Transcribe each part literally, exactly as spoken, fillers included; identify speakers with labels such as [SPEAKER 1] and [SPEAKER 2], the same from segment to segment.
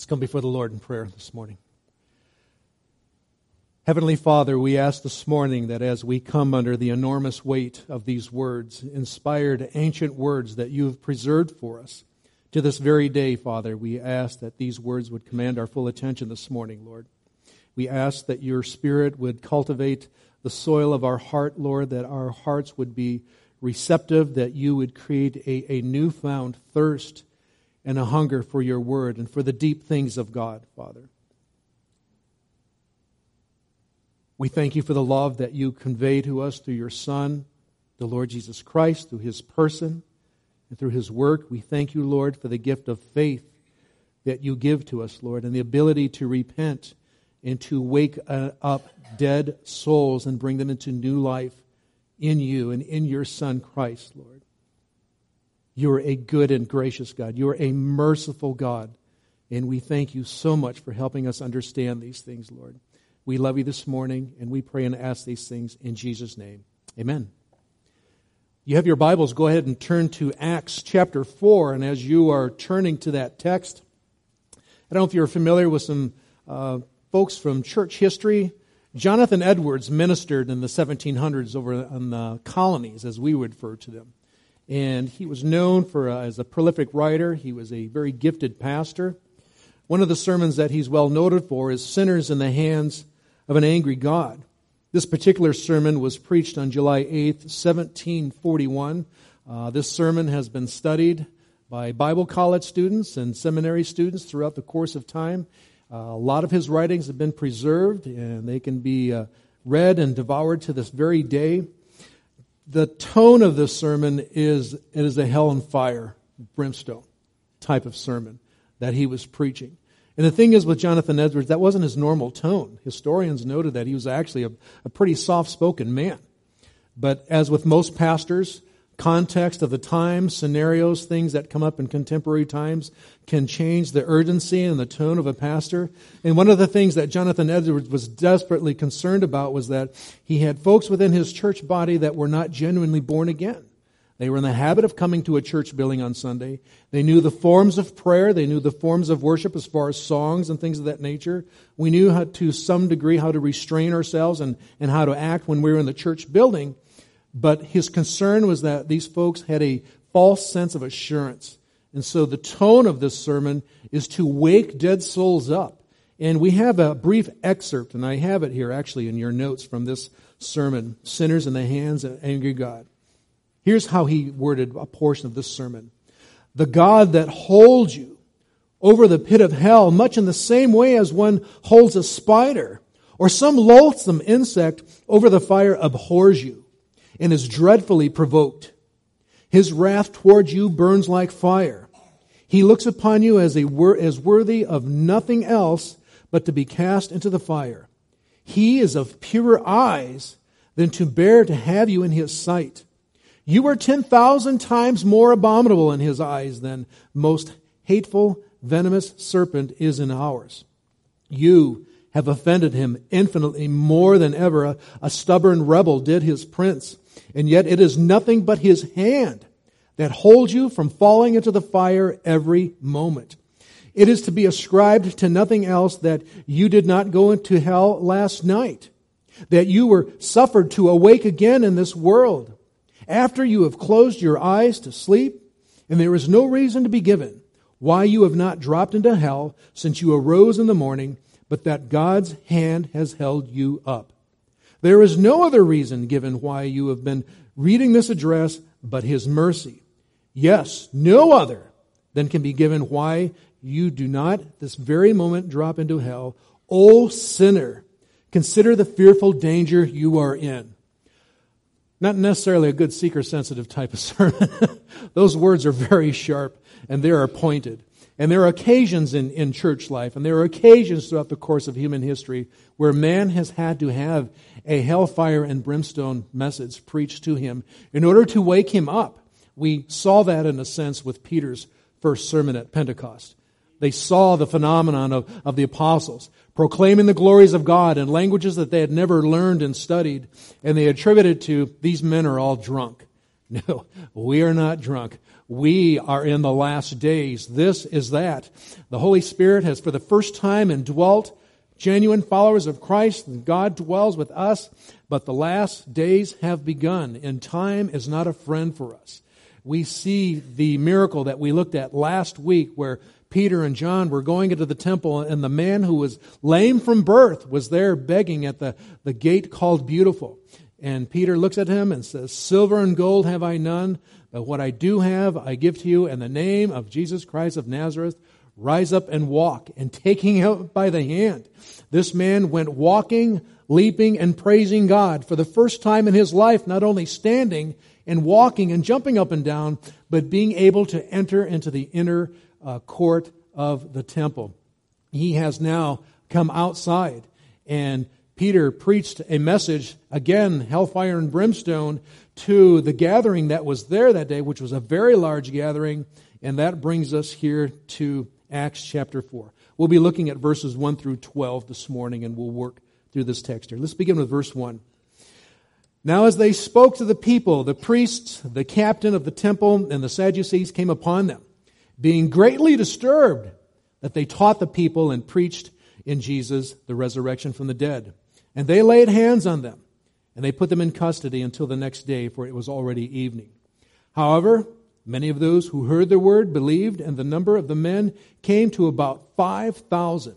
[SPEAKER 1] Let's come before the Lord in prayer this morning. Heavenly Father, we ask this morning that as we come under the enormous weight of these words, inspired ancient words that you have preserved for us, to this very day, Father, we ask that these words would command our full attention this morning, Lord. We ask that your Spirit would cultivate the soil of our heart, Lord, that our hearts would be receptive, that you would create a, a newfound thirst and a hunger for your word and for the deep things of God, Father. We thank you for the love that you convey to us through your Son, the Lord Jesus Christ, through his person and through his work. We thank you, Lord, for the gift of faith that you give to us, Lord, and the ability to repent and to wake up dead souls and bring them into new life in you and in your Son, Christ, Lord. You are a good and gracious God. You are a merciful God. And we thank you so much for helping us understand these things, Lord. We love you this morning, and we pray and ask these things in Jesus' name. Amen. You have your Bibles. Go ahead and turn to Acts chapter four. And as you are turning to that text, I don't know if you're familiar with some uh, folks from church history. Jonathan Edwards ministered in the seventeen hundreds over on the colonies, as we would refer to them. And he was known for uh, as a prolific writer. He was a very gifted pastor. One of the sermons that he's well noted for is Sinners in the Hands of an Angry God. This particular sermon was preached on July eighth, seventeen forty-one. Uh, this sermon has been studied by Bible college students and seminary students throughout the course of time. Uh, a lot of his writings have been preserved, and they can be uh, read and devoured to this very day. The tone of this sermon is, it is a hell and fire, brimstone type of sermon that he was preaching. And the thing is with Jonathan Edwards, that wasn't his normal tone. Historians noted that he was actually a, a pretty soft-spoken man. But as with most pastors, context of the time, scenarios, things that come up in contemporary times can change the urgency and the tone of a pastor. And one of the things that Jonathan Edwards was desperately concerned about was that he had folks within his church body that were not genuinely born again. They were in the habit of coming to a church building on Sunday. They knew the forms of prayer. They knew the forms of worship as far as songs and things of that nature. We knew how to some degree how to restrain ourselves and, and how to act when we were in the church building. But his concern was that these folks had a false sense of assurance. And so the tone of this sermon is to wake dead souls up. And we have a brief excerpt, and I have it here actually in your notes from this sermon, Sinners in the Hands of an Angry God. Here's how he worded a portion of this sermon. The God that holds you over the pit of hell, much in the same way as one holds a spider or some loathsome insect over the fire, abhors you and is dreadfully provoked. His wrath towards you burns like fire. He looks upon you as a as worthy of nothing else but to be cast into the fire. He is of purer eyes than to bear to have you in his sight. You are ten thousand times more abominable in his eyes than most hateful, venomous serpent is in ours. You have offended him infinitely more than ever a, a stubborn rebel did his prince. And yet it is nothing but his hand that holds you from falling into the fire every moment. It is to be ascribed to nothing else that you did not go into hell last night, that you were suffered to awake again in this world, after you have closed your eyes to sleep, and there is no reason to be given why you have not dropped into hell since you arose in the morning, but that God's hand has held you up. There is no other reason given why you have been reading this address but his mercy. Yes, no other than can be given why you do not this very moment drop into hell. O sinner, consider the fearful danger you are in. Not necessarily a good seeker-sensitive type of sermon. Those words are very sharp and they are pointed. And there are occasions in, in church life, and there are occasions throughout the course of human history where man has had to have a hellfire and brimstone message preached to him in order to wake him up. We saw that in a sense with Peter's first sermon at Pentecost. They saw the phenomenon of, of the apostles proclaiming the glories of God in languages that they had never learned and studied, and they attributed to, these men are all drunk. No, we are not drunk. We are in the last days. This is that. The Holy Spirit has for the first time indwelt genuine followers of Christ, and God dwells with us, but the last days have begun, and time is not a friend for us. We see the miracle that we looked at last week where Peter and John were going into the temple, and the man who was lame from birth was there begging at the, the gate called Beautiful. And Peter looks at him and says, "Silver and gold have I none, but what I do have I give to you. In the name of Jesus Christ of Nazareth, rise up and walk." And taking him by the hand, this man went walking, leaping, and praising God for the first time in his life, not only standing and walking and jumping up and down, but being able to enter into the inner uh, court of the temple. He has now come outside, and Peter preached a message, again, hellfire and brimstone, to the gathering that was there that day, which was a very large gathering, and that brings us here to Acts chapter four. We'll be looking at verses one through twelve this morning, and we'll work through this text here. Let's begin with verse one. "Now as they spoke to the people, the priests, the captain of the temple, and the Sadducees came upon them, being greatly disturbed that they taught the people and preached in Jesus the resurrection from the dead. And they laid hands on them, and they put them in custody until the next day, for it was already evening. However, many of those who heard the word believed, and the number of the men came to about five thousand.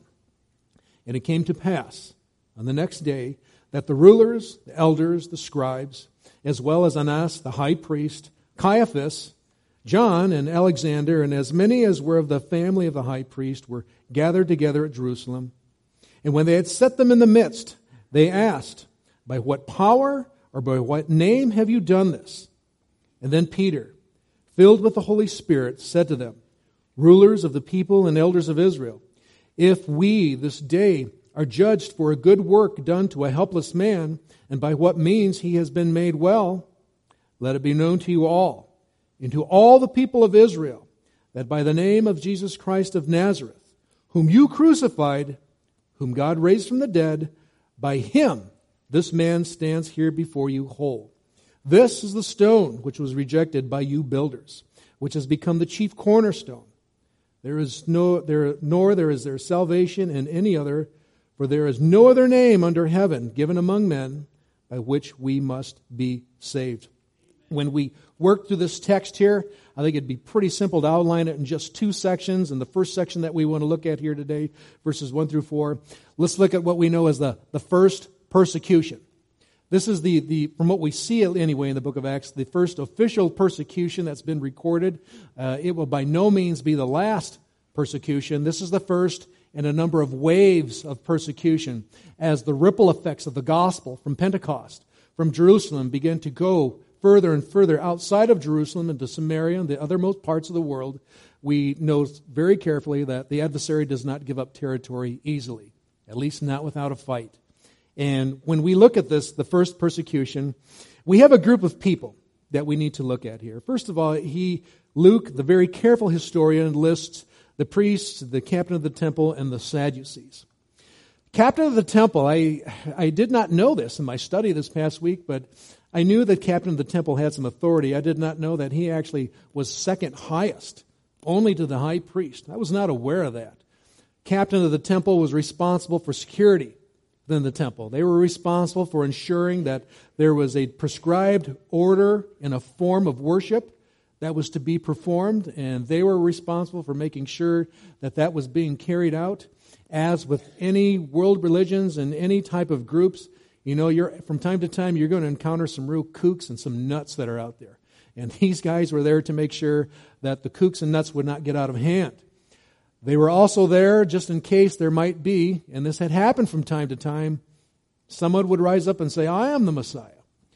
[SPEAKER 1] And it came to pass on the next day that the rulers, the elders, the scribes, as well as Annas the high priest, Caiaphas, John, and Alexander, and as many as were of the family of the high priest, were gathered together at Jerusalem. And when they had set them in the midst, they asked, 'By what power or by what name have you done this?' And then Peter, filled with the Holy Spirit, said to them, 'Rulers of the people and elders of Israel, if we this day are judged for a good work done to a helpless man, and by what means he has been made well, let it be known to you all, and to all the people of Israel, that by the name of Jesus Christ of Nazareth, whom you crucified, whom God raised from the dead, by him this man stands here before you whole. This is the stone which was rejected by you builders, which has become the chief cornerstone. There is no there nor there is there salvation in any other, for there is no other name under heaven given among men by which we must be saved." When we work through this text here, I think it'd be pretty simple to outline it in just two sections. And the first section that we want to look at here today, verses one through four, let's look at what we know as the, the first persecution. This is the, the, from what we see anyway in the book of Acts, the first official persecution that's been recorded. Uh, it will by no means be the last persecution. This is the first in a number of waves of persecution as the ripple effects of the gospel from Pentecost, from Jerusalem, begin to go further and further outside of Jerusalem into Samaria and the othermost parts of the world. We know very carefully that the adversary does not give up territory easily, at least not without a fight. And when we look at this, the first persecution, we have a group of people that we need to look at here. First of all, he, Luke, the very careful historian, lists the priests, the captain of the temple, and the Sadducees. Captain of the temple, I I did not know this in my study this past week, but I knew that captain of the temple had some authority. I did not know that he actually was second highest, only to the high priest. I was not aware of that. Captain of the temple was responsible for security within the temple. They were responsible for ensuring that there was a prescribed order and a form of worship that was to be performed, and they were responsible for making sure that that was being carried out. As with any world religions and any type of groups, you know, you're from time to time you're going to encounter some real kooks and some nuts that are out there. And these guys were there to make sure that the kooks and nuts would not get out of hand. They were also there just in case there might be, and this had happened from time to time, someone would rise up and say, "I am the Messiah."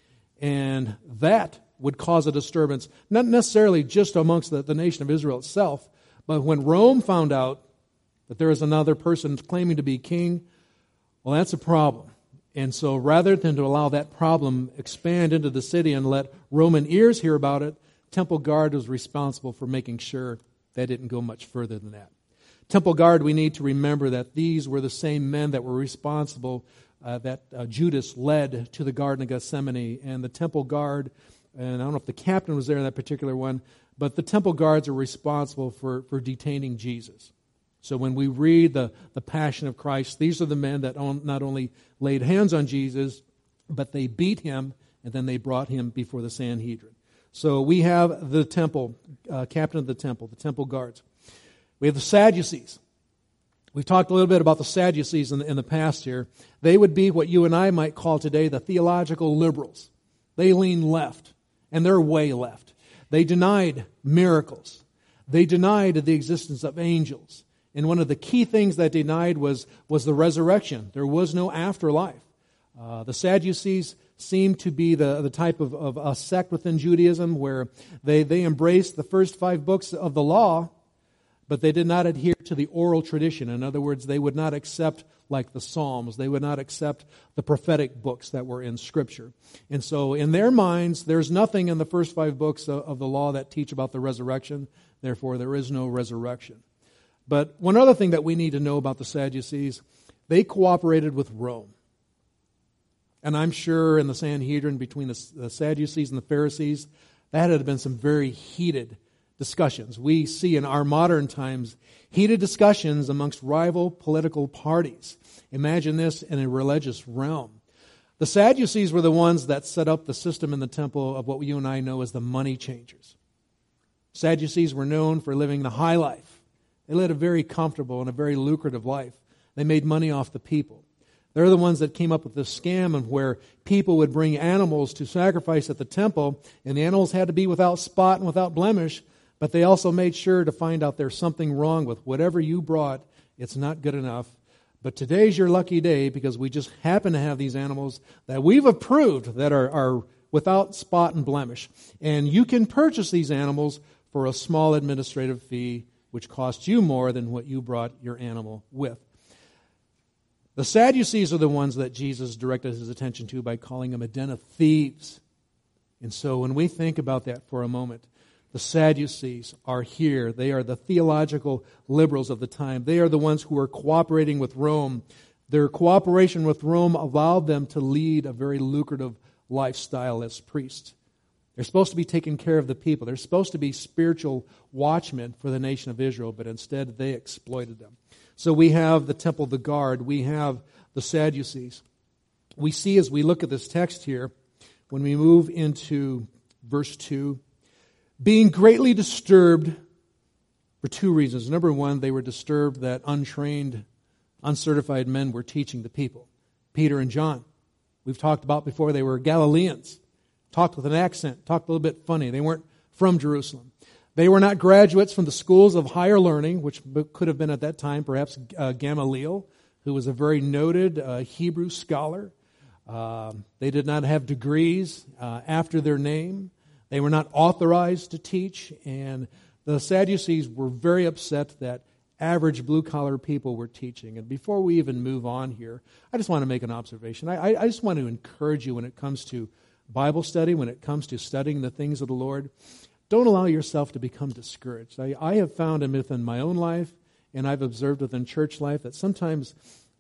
[SPEAKER 1] And that would cause a disturbance, not necessarily just amongst the, the nation of Israel itself, but when Rome found out that there is another person claiming to be king, well, that's a problem. And so rather than to allow that problem expand into the city and let Roman ears hear about it, temple guard was responsible for making sure that didn't go much further than that. Temple guard, we need to remember that these were the same men that were responsible, uh, that uh, Judas led to the Garden of Gethsemane. And the temple guard and I don't know if the captain was there in that particular one, but the temple guards are responsible for, for detaining Jesus. So when we read the, the Passion of Christ, these are the men that on, not only laid hands on Jesus, but they beat him, and then they brought him before the Sanhedrin. So we have the temple, uh, captain of the temple, the temple guards. We have the Sadducees. We've talked a little bit about the Sadducees in the, in the past here. They would be what you and I might call today the theological liberals. They lean left, and they're way left. They denied miracles. They denied the existence of angels. And one of the key things that they denied was, was the resurrection. There was no afterlife. Uh, the Sadducees seemed to be the, the type of, of a sect within Judaism where they, they embraced the first five books of the law, but they did not adhere to the oral tradition. In other words, they would not accept like the Psalms. They would not accept the prophetic books that were in Scripture. And so in their minds, there's nothing in the first five books of, of the law that teach about the resurrection. Therefore, there is no resurrection. But one other thing that we need to know about the Sadducees, they cooperated with Rome. And I'm sure in the Sanhedrin between the, the Sadducees and the Pharisees, that had been some very heated discussions. We see in our modern times heated discussions amongst rival political parties. Imagine this in a religious realm. The Sadducees were the ones that set up the system in the temple of what you and I know as the money changers. Sadducees were known for living the high life. They led a very comfortable and a very lucrative life. They made money off the people. They're the ones that came up with this scam of where people would bring animals to sacrifice at the temple, and the animals had to be without spot and without blemish, but they also made sure to find out there's something wrong with whatever you brought. It's not good enough. But today's your lucky day because we just happen to have these animals that we've approved that are, are without spot and blemish. And you can purchase these animals for a small administrative fee, which costs you more than what you brought your animal with. The Sadducees are the ones that Jesus directed his attention to by calling them a den of thieves. And so when we think about that for a moment, the Sadducees are here. They are the theological liberals of the time. They are the ones who are cooperating with Rome. Their cooperation with Rome allowed them to lead a very lucrative lifestyle as priests. They're supposed to be taking care of the people. They're supposed to be spiritual watchmen for the nation of Israel, but instead they exploited them. So we have the temple, the guard. We have the Sadducees. We see as we look at this text here, when we move into verse two, being greatly disturbed for two reasons. Number one, they were disturbed that untrained, uncertified men were teaching the people. Peter and John. We've talked about before, they were Galileans. Talked with an accent, talked a little bit funny. They weren't from Jerusalem. They were not graduates from the schools of higher learning, which could have been at that time perhaps uh, Gamaliel, who was a very noted uh, Hebrew scholar. Uh, they did not have degrees uh, after their name. They were not authorized to teach. And the Sadducees were very upset that average blue-collar people were teaching. And before we even move on here, I just want to make an observation. I, I just want to encourage you when it comes to Bible study, when it comes to studying the things of the Lord, don't allow yourself to become discouraged. I, I have found within my own life, and I've observed within church life, that sometimes,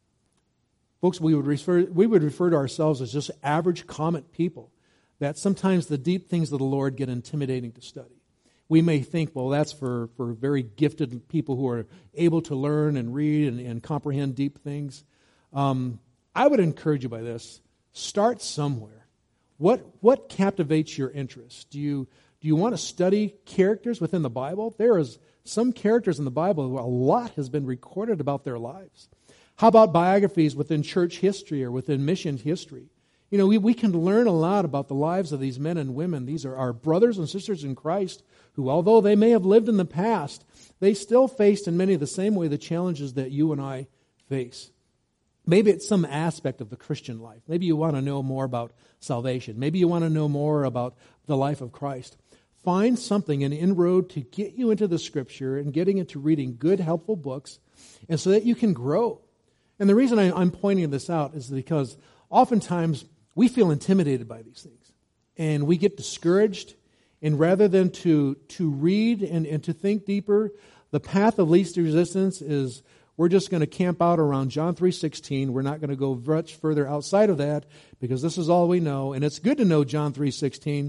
[SPEAKER 1] folks, we would refer we would refer to ourselves as just average, common people, that sometimes the deep things of the Lord get intimidating to study. We may think, well, that's for, for very gifted people who are able to learn and read and, and comprehend deep things. Um, I would encourage you by this. Start somewhere. What what captivates your interest? Do you do you want to study characters within the Bible? There is some characters in the Bible where a lot has been recorded about their lives. How about biographies within church history or within mission history? You know, we, we can learn a lot about the lives of these men and women. These are our brothers and sisters in Christ who, although they may have lived in the past, they still faced in many of the same way the challenges that you and I face. Maybe it's some aspect of the Christian life. Maybe you want to know more about salvation. Maybe you want to know more about the life of Christ. Find something, an inroad to get you into the Scripture and getting into reading good, helpful books, and so that you can grow. And the reason I, I'm pointing this out is because oftentimes we feel intimidated by these things. And we get discouraged. And rather than to, to read and, and to think deeper, the path of least resistance is we're just going to camp out around John three sixteen. We're not going to go much further outside of that because this is all we know. And it's good to know John three sixteen.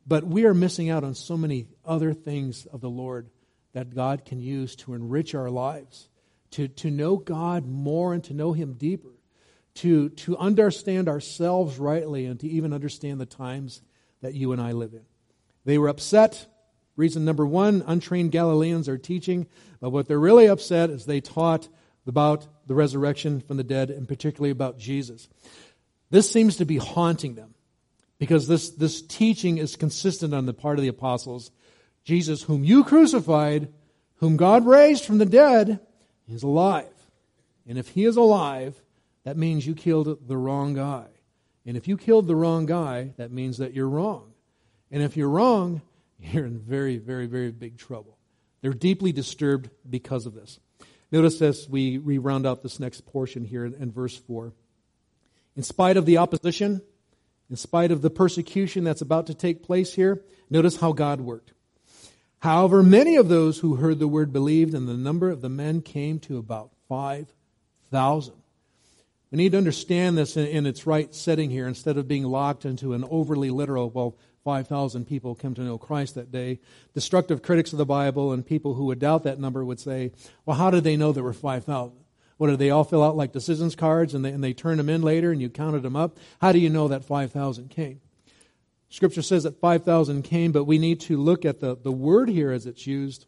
[SPEAKER 1] But we are missing out on so many other things of the Lord that God can use to enrich our lives, to, to know God more and to know Him deeper, to, to understand ourselves rightly and to even understand the times that you and I live in. They were upset. Reason number one, untrained Galileans are teaching, but what they're really upset is they taught about the resurrection from the dead and particularly about Jesus. This seems to be haunting them because this, this teaching is consistent on the part of the apostles. Jesus, whom you crucified, whom God raised from the dead, is alive. And if He is alive, that means you killed the wrong guy. And if you killed the wrong guy, that means that you're wrong. And if you're wrong, you're in very, very, very big trouble. They're deeply disturbed because of this. Notice as we, we round out this next portion here in, in verse four. In spite of the opposition, in spite of the persecution that's about to take place here, notice how God worked. However, many of those who heard the word believed, and the number of the men came to about five thousand. We need to understand this in, in its right setting here, instead of being locked into an overly literal, well, five thousand people come to know Christ that day. Destructive critics of the Bible and people who would doubt that number would say, well, how did they know there were five thousand? What, did they all fill out like decisions cards and they, and they turned them in later and you counted them up? How do you know that five thousand came? Scripture says that five thousand came, but we need to look at the, the word here as it's used.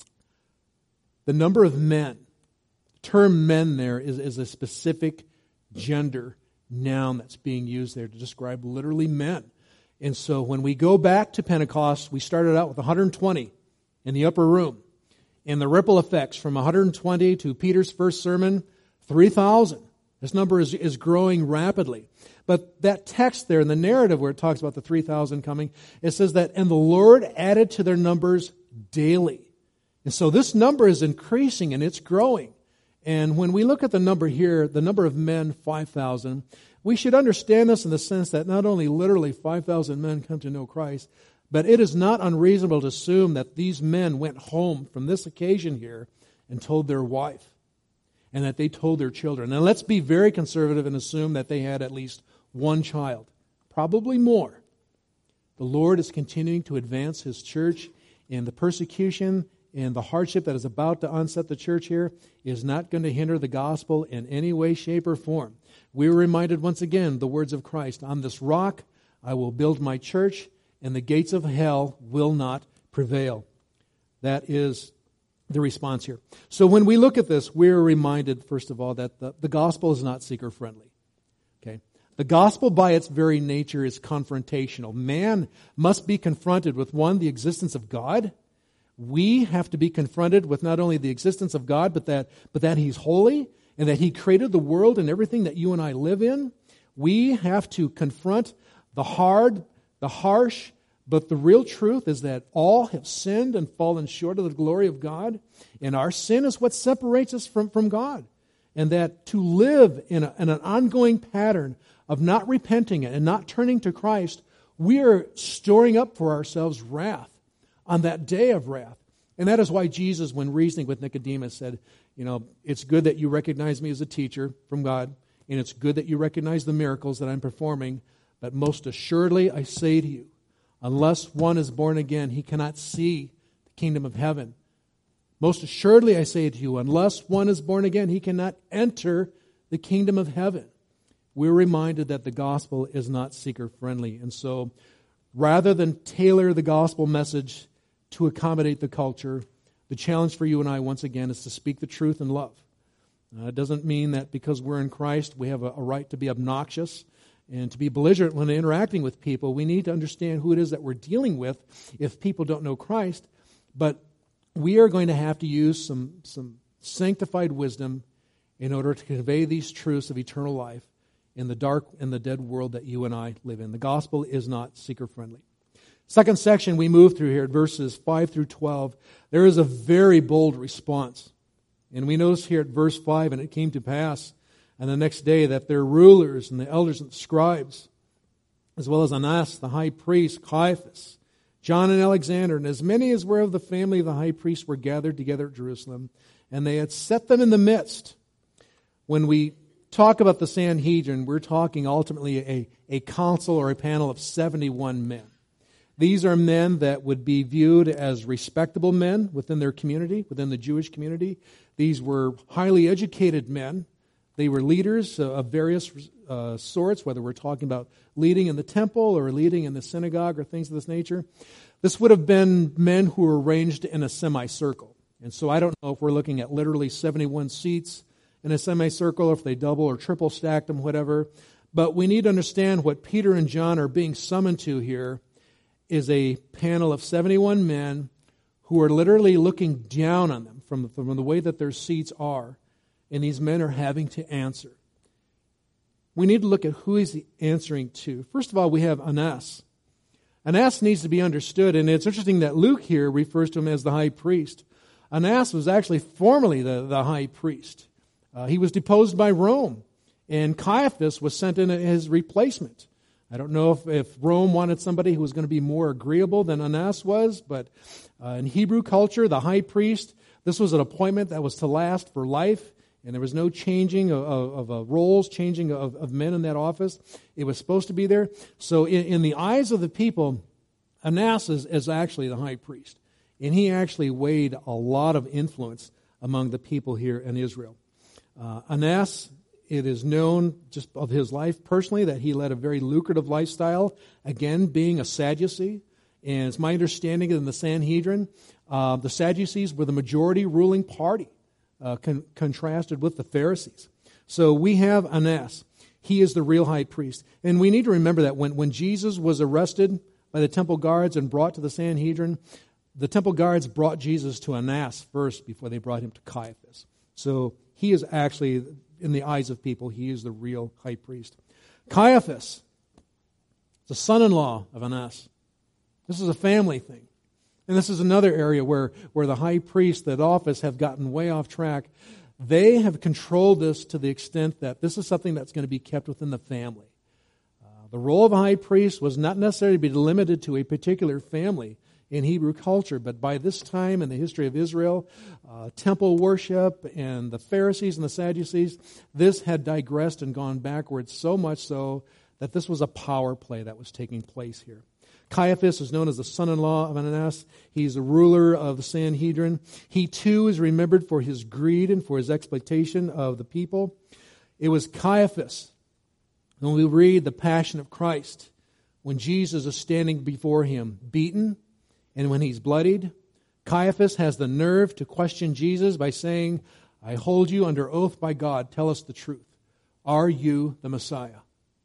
[SPEAKER 1] The number of men. The term men there is, is a specific gender noun that's being used there to describe literally men. And so when we go back to Pentecost, we started out with one hundred twenty in the upper room. And the ripple effects from one hundred twenty to Peter's first sermon, three thousand. This number is, is growing rapidly. But that text there in the narrative where it talks about the three thousand coming, it says that, and the Lord added to their numbers daily. And so this number is increasing and it's growing. And when we look at the number here, the number of men, five thousand, we should understand this in the sense that not only literally five thousand men come to know Christ, but it is not unreasonable to assume that these men went home from this occasion here and told their wife, and that they told their children. Now let's be very conservative and assume that they had at least one child, probably more. The Lord is continuing to advance His church, and the persecution and the hardship that is about to onset the church here is not going to hinder the gospel in any way, shape, or form. We were reminded once again the words of Christ, on this rock I will build my church, and the gates of hell will not prevail. That is the response here. So when we look at this, we're reminded, first of all, that the, the gospel is not seeker-friendly. Okay? The gospel by its very nature is confrontational. Man must be confronted with, one, the existence of God. We have to be confronted with not only the existence of God, but that, but that He's holy and that He created the world and everything that you and I live in. We have to confront the hard, the harsh, but the real truth is that all have sinned and fallen short of the glory of God, and our sin is what separates us from, from God. And that to live in, a, in an ongoing pattern of not repenting and not turning to Christ, we are storing up for ourselves wrath on that day of wrath. And that is why Jesus, when reasoning with Nicodemus, said, you know, it's good that you recognize me as a teacher from God, and it's good that you recognize the miracles that I'm performing, but most assuredly I say to you, unless one is born again, he cannot see the kingdom of heaven. Most assuredly I say to you, unless one is born again, he cannot enter the kingdom of heaven. We're reminded that the gospel is not seeker-friendly. And so, rather than tailor the gospel message to accommodate the culture, the challenge for you and I, once again, is to speak the truth in love. Uh, it doesn't mean that because we're in Christ, we have a, a right to be obnoxious and to be belligerent when interacting with people. We need to understand who it is that we're dealing with if people don't know Christ. But we are going to have to use some, some sanctified wisdom in order to convey these truths of eternal life in the dark and the dead world that you and I live in. The gospel is not seeker-friendly. Second section we move through here, verses five through twelve. There is a very bold response. And we notice here at verse five, and it came to pass and the next day that their rulers and the elders and the scribes, as well as Annas, the high priest, Caiaphas, John and Alexander, and as many as were of the family of the high priest were gathered together at Jerusalem, and they had set them in the midst. When we talk about the Sanhedrin, we're talking ultimately a, a council or a panel of seventy-one men. These are men that would be viewed as respectable men within their community, within the Jewish community. These were highly educated men. They were leaders of various uh, sorts, whether we're talking about leading in the temple or leading in the synagogue or things of this nature. This would have been men who were arranged in a semicircle. And so I don't know if we're looking at literally seventy-one seats in a semicircle, or if they double or triple stacked them, whatever. But we need to understand what Peter and John are being summoned to here is a panel of seventy-one men who are literally looking down on them from, from the way that their seats are. And these men are having to answer. We need to look at who he's answering to. First of all, we have Annas. Annas needs to be understood, and it's interesting that Luke here refers to him as the high priest. Annas was actually formerly the, the high priest. Uh, he was deposed by Rome, and Caiaphas was sent in as his replacement. I don't know if, if Rome wanted somebody who was going to be more agreeable than Annas was, but uh, in Hebrew culture, the high priest, this was an appointment that was to last for life. And there was no changing of, of, of uh, roles, changing of, of men in that office. It was supposed to be there. So in, in the eyes of the people, Annas is, is actually the high priest. And he actually weighed a lot of influence among the people here in Israel. Uh, Annas, it is known just of his life personally that he led a very lucrative lifestyle, again, being a Sadducee. And it's my understanding that in the Sanhedrin, uh, the Sadducees were the majority ruling party. Uh, con- contrasted with the Pharisees. So we have Annas. He is the real high priest. And we need to remember that when, when Jesus was arrested by the temple guards and brought to the Sanhedrin, the temple guards brought Jesus to Annas first before they brought him to Caiaphas. So he is actually, in the eyes of people, he is the real high priest. Caiaphas, the son-in-law of Annas. This is a family thing. And this is another area where, where the high priests, that office, have gotten way off track. They have controlled this to the extent that this is something that's going to be kept within the family. Uh, the role of a high priest was not necessarily to be limited to a particular family in Hebrew culture, but by this time in the history of Israel, uh, temple worship and the Pharisees and the Sadducees, this had digressed and gone backwards, so much so that this was a power play that was taking place here. Caiaphas is known as the son-in-law of Annas. He's a ruler of the Sanhedrin. He too is remembered for his greed and for his exploitation of the people. It was Caiaphas, when we read the Passion of Christ, when Jesus is standing before him, beaten, and when he's bloodied, Caiaphas has the nerve to question Jesus by saying, "I hold you under oath by God, tell us the truth. Are you the Messiah?"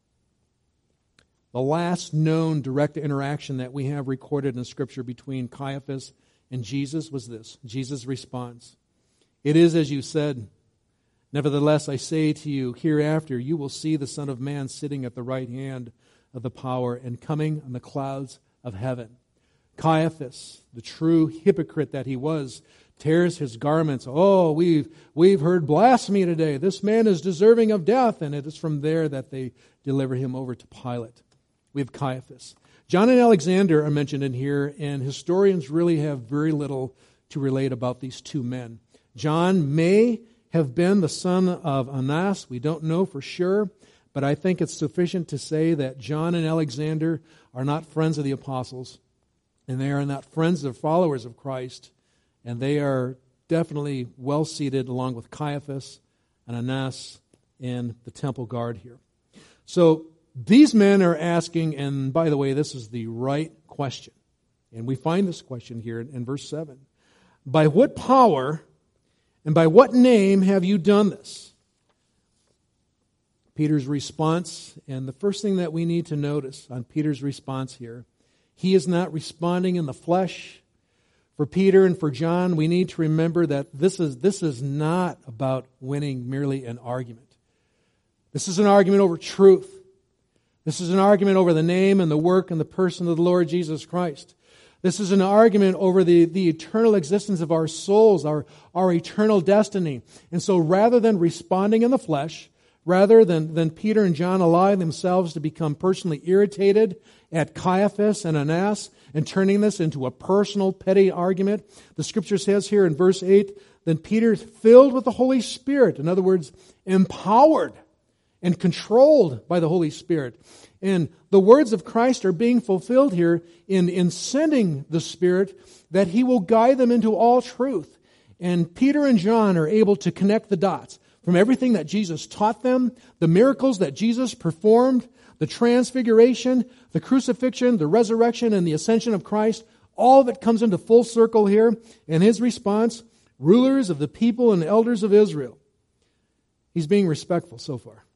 [SPEAKER 1] The last known direct interaction that we have recorded in Scripture between Caiaphas and Jesus was this. Jesus responds, "It is as you said. Nevertheless, I say to you, hereafter you will see the Son of Man sitting at the right hand of the power and coming on the clouds of heaven." Caiaphas, the true hypocrite that he was, tears his garments. "Oh, we've we've heard blasphemy today. This man is deserving of death." And it is from there that they deliver him over to Pilate. We have Caiaphas. John and Alexander are mentioned in here, and historians really have very little to relate about these two men. John may have been the son of Annas. We don't know for sure, but I think it's sufficient to say that John and Alexander are not friends of the apostles, and they are not friends of followers of Christ, and they are definitely well seated along with Caiaphas and Annas and the temple guard here. So these men are asking, and by the way, this is the right question. And we find this question here in verse seven. "By what power and by what name have you done this?" Peter's response, and the first thing that we need to notice on Peter's response here, he is not responding in the flesh. For Peter and for John, we need to remember that this is, this is not about winning merely an argument. This is an argument over truth. This is an argument over the name and the work and the person of the Lord Jesus Christ. This is an argument over the, the eternal existence of our souls, our, our eternal destiny. And so rather than responding in the flesh, rather than, than Peter and John allowing themselves to become personally irritated at Caiaphas and Annas and turning this into a personal, petty argument, the Scripture says here in verse eight, then Peter, filled with the Holy Spirit, in other words, empowered, and controlled by the Holy Spirit. And the words of Christ are being fulfilled here in, in sending the Spirit, that He will guide them into all truth. And Peter and John are able to connect the dots from everything that Jesus taught them, the miracles that Jesus performed, the transfiguration, the crucifixion, the resurrection, and the ascension of Christ. All of it comes into full circle here. And His response, rulers of the people and elders of Israel. He's being respectful so far.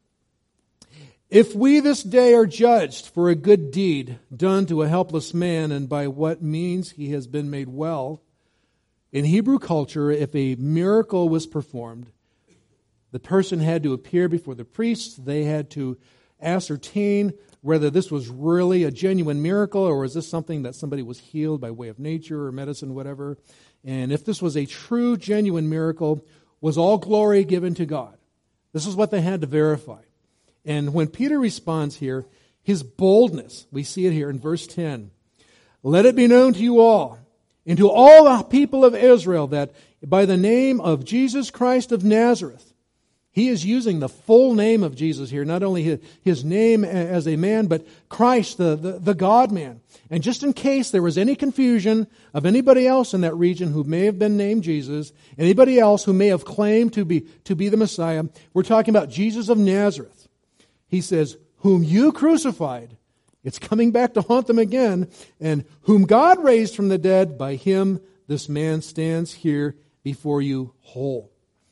[SPEAKER 1] If we this day are judged for a good deed done to a helpless man, and by what means he has been made well, in Hebrew culture, if a miracle was performed, the person had to appear before the priests. They had to ascertain whether this was really a genuine miracle, or was this something that somebody was healed by way of nature or medicine, whatever. And if this was a true, genuine miracle, was all glory given to God? This is what they had to verify. And when Peter responds here, his boldness, we see it here in verse ten. Let it be known to you all, and to all the people of Israel, that by the name of Jesus Christ of Nazareth, he is using the full name of Jesus here, not only his, his name as a man, but Christ, the, the, the God-man. And just in case there was any confusion of anybody else in that region who may have been named Jesus, anybody else who may have claimed to be, to be the Messiah, we're talking about Jesus of Nazareth. He says, whom you crucified. It's coming back to haunt them again. And whom God raised from the dead, by him this man stands here before you whole.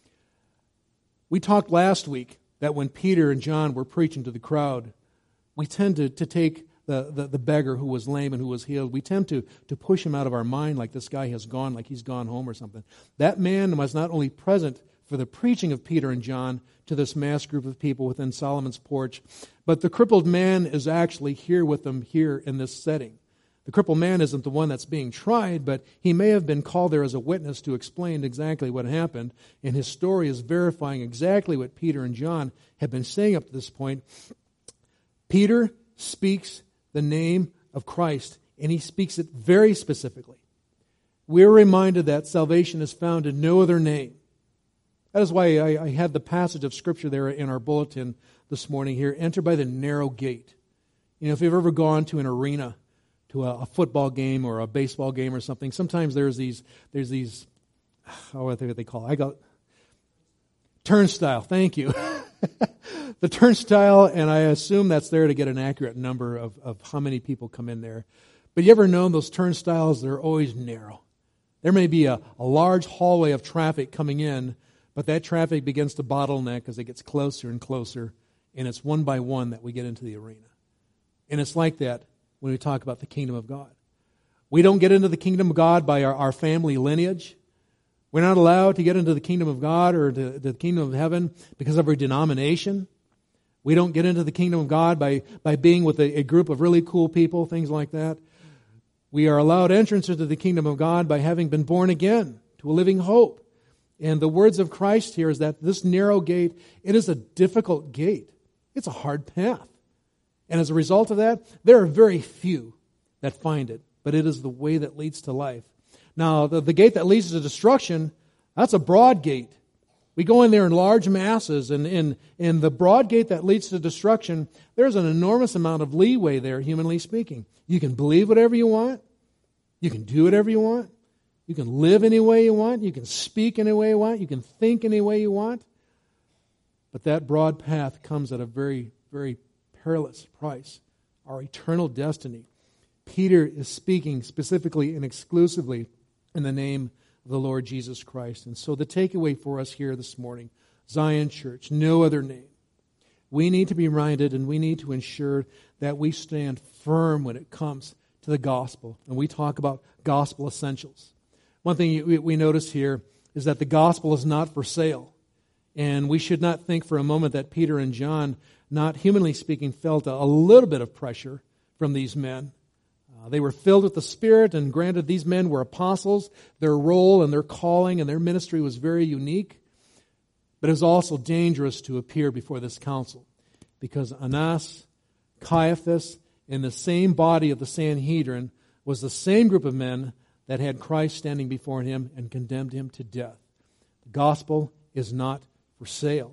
[SPEAKER 1] We talked last week that when Peter and John were preaching to the crowd, we tend to, to take the, the, the beggar who was lame and who was healed, we tend to, to push him out of our mind like this guy has gone, like he's gone home or something. That man was not only present for the preaching of Peter and John to this mass group of people within Solomon's porch, but the crippled man is actually here with them here in this setting. The crippled man isn't the one that's being tried, but he may have been called there as a witness to explain exactly what happened, and his story is verifying exactly what Peter and John have been saying up to this point. Peter speaks the name of Christ, and he speaks it very specifically. We're reminded that salvation is found in no other name. That is why I, I had the passage of Scripture there in our bulletin this morning here. Enter by the narrow gate. You know, if you've ever gone to an arena, to a, a football game or a baseball game or something, sometimes there's these, there's these, oh, what do they call it? I got turnstile. Thank you. The turnstile, and I assume that's there to get an accurate number of, of how many people come in there. But you ever known those turnstiles, they're always narrow. There may be a, a large hallway of traffic coming in, but that traffic begins to bottleneck as it gets closer and closer, and it's one by one that we get into the arena. And it's like that when we talk about the kingdom of God. We don't get into the kingdom of God by our, our family lineage. We're not allowed to get into the kingdom of God or to, to the kingdom of heaven because of our denomination. We don't get into the kingdom of God by, by being with a, a group of really cool people, things like that. We are allowed entrance into the kingdom of God by having been born again to a living hope. And the words of Christ here is that this narrow gate, it is a difficult gate. It's a hard path. And as a result of that, there are very few that find it. But it is the way that leads to life. Now, the, the gate that leads to destruction, that's a broad gate. We go in there in large masses, and in, in the broad gate that leads to destruction, there's an enormous amount of leeway there, humanly speaking. You can believe whatever you want. You can do whatever you want. You can live any way you want. You can speak any way you want. You can think any way you want. But that broad path comes at a very, very perilous price. Our eternal destiny. Peter is speaking specifically and exclusively in the name of the Lord Jesus Christ. And so the takeaway for us here this morning, Zion Church, no other name. We need to be reminded and we need to ensure that we stand firm when it comes to the gospel. And we talk about gospel essentials. One thing we notice here is that the gospel is not for sale. And we should not think for a moment that Peter and John, not humanly speaking, felt a, a little bit of pressure from these men. Uh, they were filled with the Spirit, and granted, these men were apostles. Their role and their calling and their ministry was very unique. But it was also dangerous to appear before this council, because Annas, Caiaphas, in the same body of the Sanhedrin, was the same group of men that had Christ standing before him and condemned him to death. The gospel is not for sale.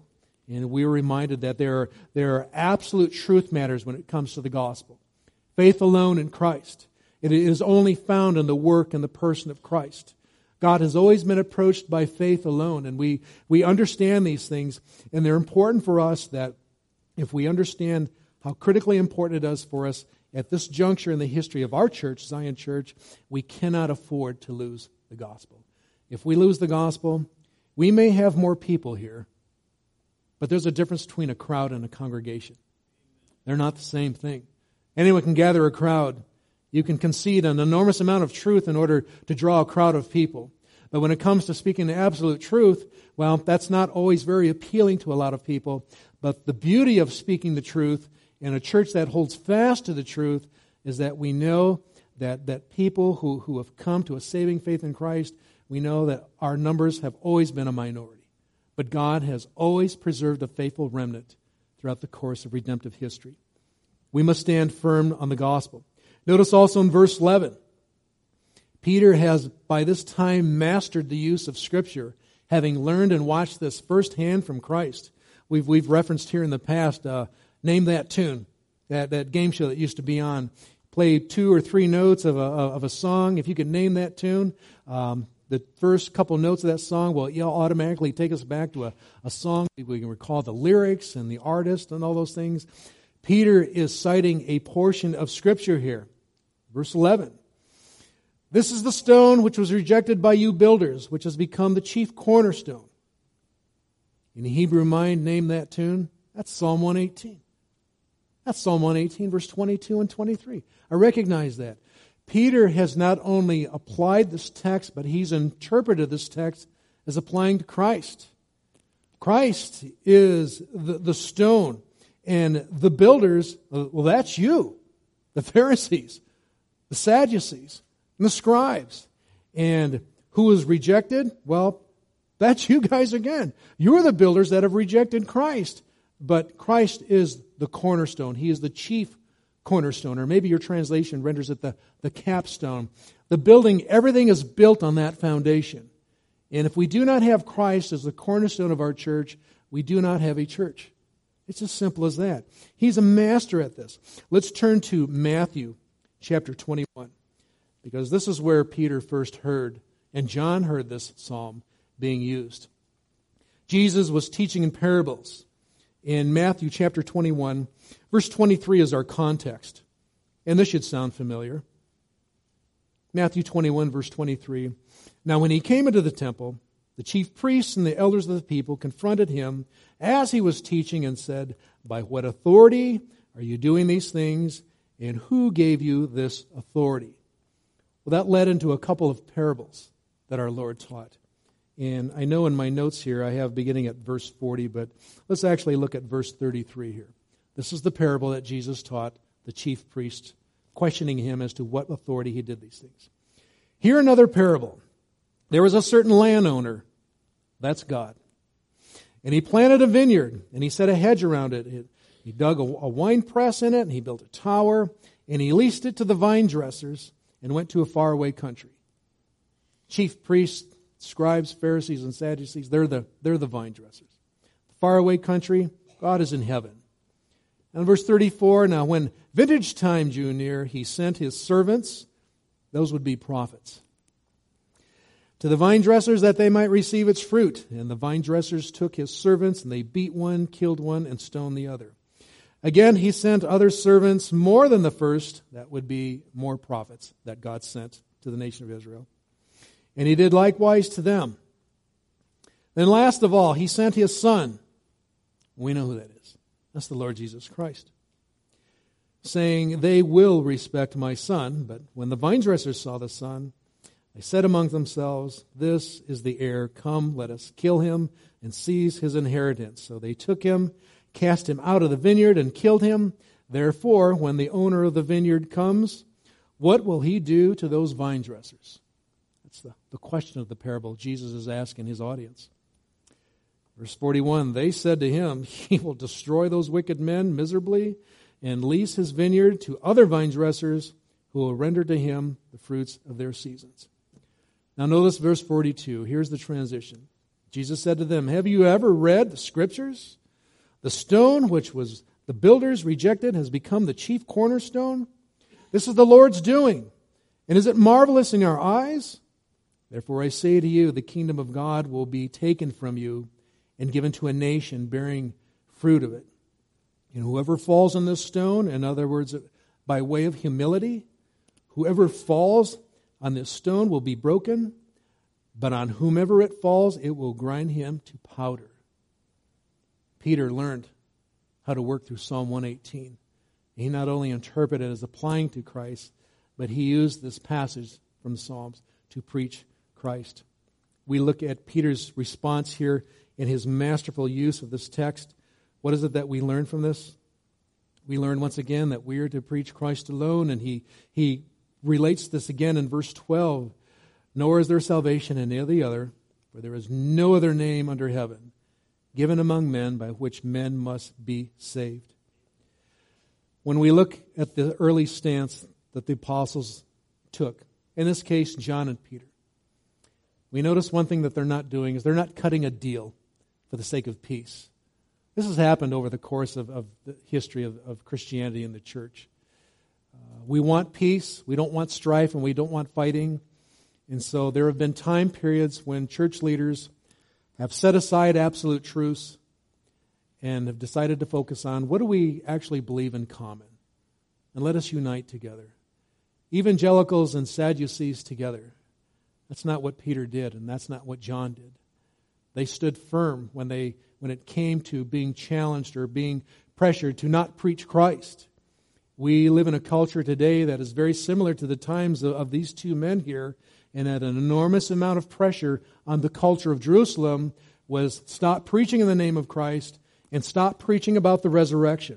[SPEAKER 1] And we were reminded that there are, there are absolute truth matters when it comes to the gospel. Faith alone in Christ. It is only found in the work and the person of Christ. God has always been approached by faith alone, and we, we understand these things, and they're important for us that if we understand how critically important it is for us at this juncture in the history of our church, Zion Church, we cannot afford to lose the gospel. If we lose the gospel, we may have more people here, but there's a difference between a crowd and a congregation. They're not the same thing. Anyone can gather a crowd. You can concede an enormous amount of truth in order to draw a crowd of people. But when it comes to speaking the absolute truth, well, that's not always very appealing to a lot of people. But the beauty of speaking the truth in a church that holds fast to the truth is that we know that, that people who, who have come to a saving faith in Christ, we know that our numbers have always been a minority. But God has always preserved a faithful remnant throughout the course of redemptive history. We must stand firm on the gospel. Notice also in verse eleven, Peter has by this time mastered the use of Scripture, having learned and watched this firsthand from Christ. We've we've referenced here in the past, uh, Name That Tune, that, that game show that used to be on. Play two or three notes of a, of a song. If you could name that tune, um, the first couple notes of that song will automatically take us back to a, a song. We can recall the lyrics and the artist and all those things. Peter is citing a portion of Scripture here. Verse eleven. This is the stone which was rejected by you builders, which has become the chief cornerstone. In the Hebrew mind, name that tune. That's Psalm one eighteen. That's Psalm one eighteen, verse twenty-two and twenty-three. I recognize that. Peter has not only applied this text, but he's interpreted this text as applying to Christ. Christ is the, the stone, and the builders, well, that's you, the Pharisees, the Sadducees, and the scribes. And who was rejected? Well, that's you guys again. You're the builders that have rejected Christ. But Christ is the cornerstone. He is the chief cornerstone. Or maybe your translation renders it the, the capstone. The building, everything is built on that foundation. And if we do not have Christ as the cornerstone of our church, we do not have a church. It's as simple as that. He's a master at this. Let's turn to Matthew chapter twenty-one, because this is where Peter first heard, and John heard this psalm being used. Jesus was teaching in parables. In Matthew chapter twenty-one, verse twenty-three is our context. And this should sound familiar. Matthew twenty-one, verse twenty-three. Now when he came into the temple, the chief priests and the elders of the people confronted him as he was teaching and said, "By what authority are you doing these things, and who gave you this authority?" Well, that led into a couple of parables that our Lord taught. And I know in my notes here I have beginning at verse forty, but let's actually look at verse thirty-three here. This is the parable that Jesus taught the chief priests, questioning him as to what authority he did these things. Here another parable. There was a certain landowner, that's God, and he planted a vineyard, and he set a hedge around it. He dug a wine press in it, and he built a tower, and he leased it to the vine dressers and went to a faraway country. Chief priests, scribes, Pharisees, and Sadducees, they're the, they're the vine dressers. Faraway country, God is in heaven. And verse thirty-four, now when vintage time drew near, he sent his servants, those would be prophets, to the vine dressers that they might receive its fruit. And the vine dressers took his servants, and they beat one, killed one, and stoned the other. Again, he sent other servants more than the first, that would be more prophets that God sent to the nation of Israel. And he did likewise to them. Then last of all, he sent his Son. We know who that is. That's the Lord Jesus Christ. Saying, "They will respect my Son." But when the vine dressers saw the Son, they said among themselves, "This is the heir. Come, let us kill him and seize his inheritance." So they took him, cast him out of the vineyard, and killed him. Therefore, when the owner of the vineyard comes, what will he do to those vine dressers? That's the, the question of the parable Jesus is asking his audience. Verse forty-one, they said to him, "He will destroy those wicked men miserably and lease his vineyard to other vine dressers who will render to him the fruits of their seasons." Now notice verse forty-two. Here's the transition. Jesus said to them, "Have you ever read the Scriptures? The stone which was the builders rejected has become the chief cornerstone. This is the Lord's doing. And is it marvelous in our eyes? Therefore I say to you, the kingdom of God will be taken from you and given to a nation bearing fruit of it. And whoever falls on this stone, in other words, by way of humility, whoever falls on this stone will be broken, but on whomever it falls, it will grind him to powder. Peter learned how to work through Psalm one eighteen. He not only interpreted it as applying to Christ, but he used this passage from the Psalms to preach Christ. We look at Peter's response here in his masterful use of this text. What is it that we learn from this? We learn once again that we are to preach Christ alone, and he, he relates this again in verse twelve. Nor is there salvation in any of the other, for there is no other name under heaven given among men by which men must be saved. When we look at the early stance that the apostles took, in this case, John and Peter, we notice one thing that they're not doing is they're not cutting a deal for the sake of peace. This has happened over the course of, of the history of, of Christianity in the church. Uh, we want peace, we don't want strife, and we don't want fighting. And so there have been time periods when church leaders have set aside absolute truths and have decided to focus on what do we actually believe in common, and let us unite together. Evangelicals and Sadducees together. That's not what Peter did, and that's not what John did. They stood firm when they when it came to being challenged or being pressured to not preach Christ. We live in a culture today that is very similar to the times of, of these two men here, and that an enormous amount of pressure on the culture of Jerusalem was stop preaching in the name of Christ and stop preaching about the resurrection.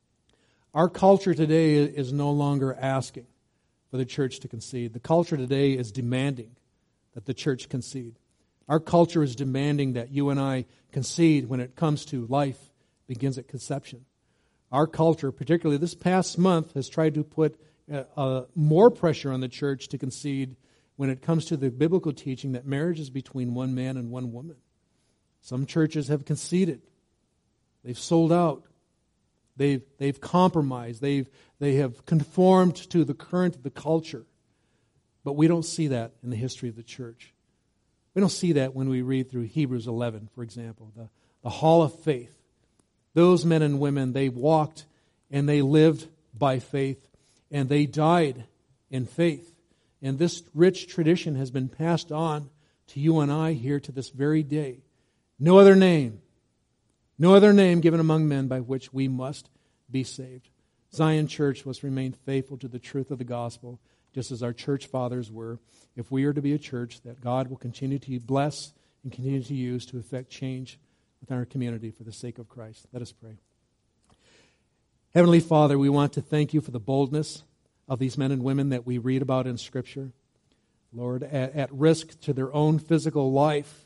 [SPEAKER 1] Our culture today is no longer asking for the church to concede. The culture today is demanding that the church concede. Our culture is demanding that you and I concede when it comes to life begins at conception. Our culture, particularly this past month, has tried to put uh, uh, more pressure on the church to concede when it comes to the biblical teaching that marriage is between one man and one woman. Some churches have conceded. They've sold out. They've, they've compromised. They've, they have conformed to the current of the culture. But we don't see that in the history of the church. We don't see that when we read through Hebrews eleven, for example, the, the hall of faith. Those men and women, they walked and they lived by faith, and they died in faith. And this rich tradition has been passed on to you and I here to this very day. No other name, no other name given among men by which we must be saved. Zion Church must remain faithful to the truth of the gospel, just as our church fathers were, if we are to be a church that God will continue to bless and continue to use to effect change within our community for the sake of Christ. Let us pray. Heavenly Father, we want to thank you for the boldness of these men and women that we read about in Scripture. Lord, at, at risk to their own physical life,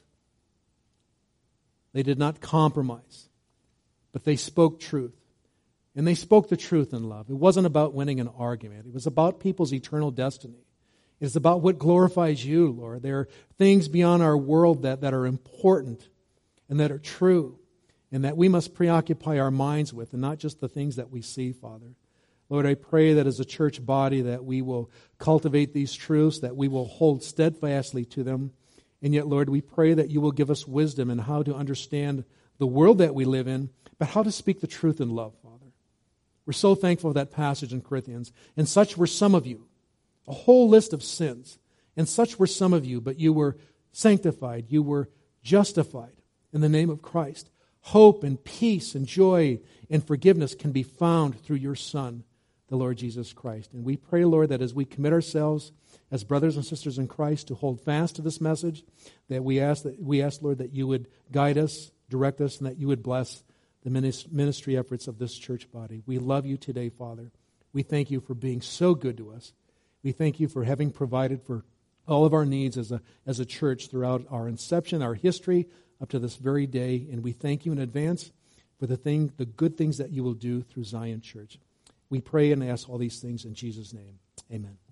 [SPEAKER 1] they did not compromise, but they spoke truth. And they spoke the truth in love. It wasn't about winning an argument. It was about people's eternal destiny. It's about what glorifies you, Lord. There are things beyond our world that, that are important and that are true and that we must preoccupy our minds with, and not just the things that we see, Father. Lord, I pray that as a church body that we will cultivate these truths, that we will hold steadfastly to them. And yet, Lord, we pray that you will give us wisdom in how to understand the world that we live in, but how to speak the truth in love, Father. We're so thankful for that passage in Corinthians. And such were some of you, a whole list of sins. And such were some of you, but you were sanctified, you were justified in the name of Christ. Hope and peace and joy and forgiveness can be found through your Son, the Lord Jesus Christ. And we pray, Lord, that as we commit ourselves as brothers and sisters in Christ to hold fast to this message, that we ask, that we ask, Lord, that you would guide us, direct us, and that you would bless the ministry efforts of this church body. We love you today, Father. We thank you for being so good to us. We thank you for having provided for all of our needs as a, as a church throughout our inception, our history, up to this very day. And we thank you in advance for the thing, the good things that you will do through Zion Church. We pray and ask all these things in Jesus' name. Amen.